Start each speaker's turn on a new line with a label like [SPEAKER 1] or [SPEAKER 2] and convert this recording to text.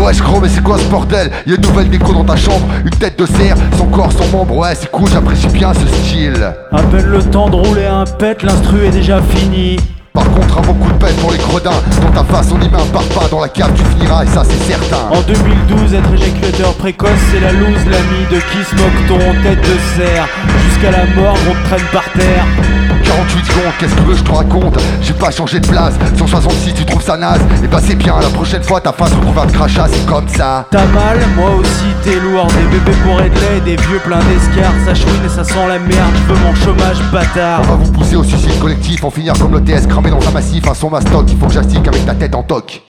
[SPEAKER 1] Wesh gros, mais c'est quoi ce bordel? Y'a une nouvelle déco dans ta chambre, une tête de cerf, son corps, son membre. Ouais c'est cool, j'apprécie bien ce style.
[SPEAKER 2] À peine le temps de rouler un pet, l'instru est déjà fini.
[SPEAKER 1] Par contre un bon coup de pelle pour les gredins. Dans ta face on y met un parpaing, dans la cave tu finiras et ça c'est certain.
[SPEAKER 2] En 2012, être éjaculateur précoce, c'est la loose, l'ami de qui se moque-t-on, tête de cerf. Jusqu'à la mort, on te traîne par terre.
[SPEAKER 1] 48 secondes, qu'est-ce que tu veux je te raconte? J'ai pas changé de place, 166 tu trouves ça naze. Et bah c'est bien, la prochaine fois ta face retrouve un crachat, c'est comme ça.
[SPEAKER 2] T'as mal, moi aussi t'es lourd. Des bébés bourrés de lait, des vieux pleins d'escarres. Ça chouine et ça sent la merde, je veux mon chômage bâtard.
[SPEAKER 1] On va vous pousser au suicide collectif, en finir comme l'ETS cramé dans un massif. Un son mastoc, il faut que j'astique avec ta tête en toc.